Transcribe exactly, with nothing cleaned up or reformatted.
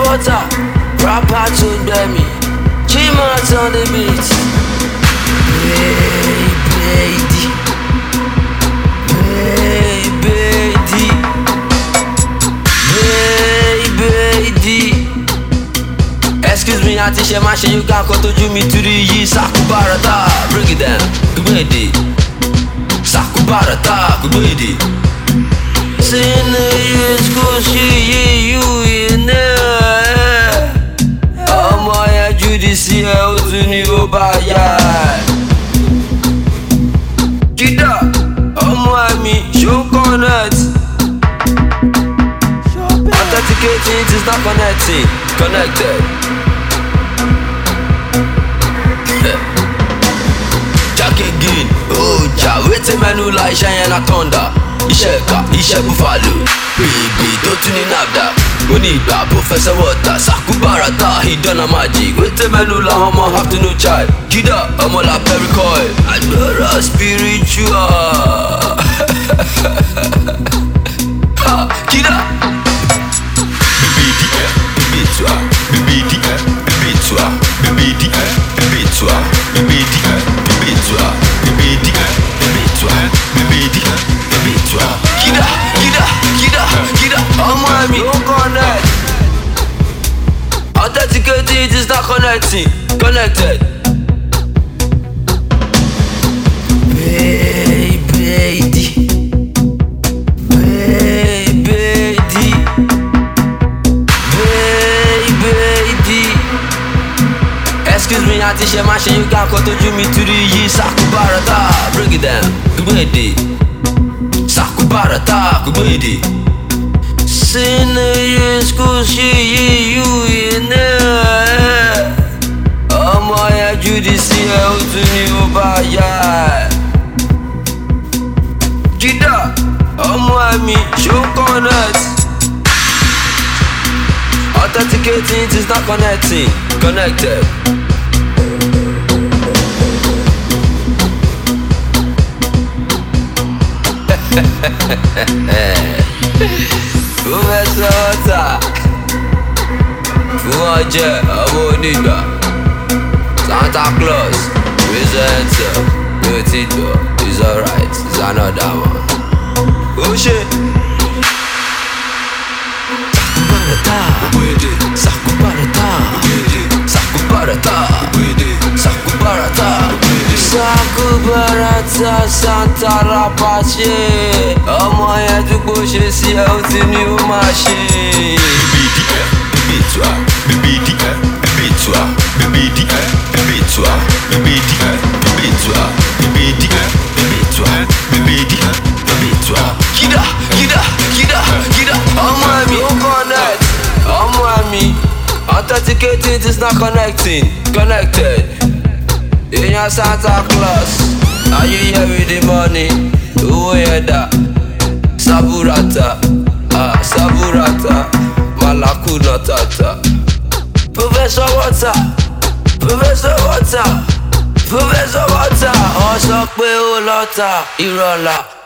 water, rapper to Demi, Chimas on the beat. Hey, baby, hey, baby, hey, baby. Excuse me, auntie, she ma she you can't go to Jimmy to the ye Sakubarata. Break it down, good lady. Sakubarata, good lady. Saying the school, she you in there. Oh my, Judici, how to new baya. Gida, oh my, me, show connect. Authenticating, it is not connecting, connected. Jack again, oh, ja, wait a menu like Cheyenne and Thunder. Isheka, Ishe Buffalo, baby, don't you need that? We need that Professor Water, Sakubarata, he done a magic. Wait a menu la homo have to no child. Kida, I'm all a very coy. I know a spiritual. Kida. Baby, baby, toi, baby, baby, toi, baby, baby, toi, baby, baby, toi, baby, baby, toi, baby, baby, toi. Kida, kida, kida, kida. Oh my, me don't connect. Authenticated is not connecting, connected. Hey, baby, hey, baby, hey, baby. Excuse me, auntie, she ma she you can't go to Jimmy to the ye Sakubarata. Break it down, good lady. Sakubarata, good lady. Saying the school, she you in there. Oh my, Judici, how to new baya. Gida, oh my, me, show connect. Authenticating, it is not connecting, connected. Professor Water, Fumaje, Aboniga, Santa Claus, presenter, Notito, is alright, it's another one. Oh shit! Sakubarata, Sakubarata, Sakubarata, Sakubarata, Sakubarata, Santa Rapache. Ọmọ yẹn dúpọ̀ ṣe sí ẹ ó ti ní ó máa ṣe. Bébí díẹ̀, bébí toi, bébí díẹ̀, bébí toi, bébí díẹ̀, bébí toi, bébí díẹ̀, bébí toi, bébí díẹ̀, bébí toi, bébí díẹ̀, bébí toi. Kida, kida, kida, kida. Ọmọ mi ó connect. Ọmọ mi, authenticating is not connecting, connected. Èèyàn Santa Claus, are you here with the money? Owó yẹn dà. Saburata, ah, Saburata, Malakuna Tata. Professor Water, Professor Water, Professor Water. Ó sọ pé ó lọ́ta, irọ́ la.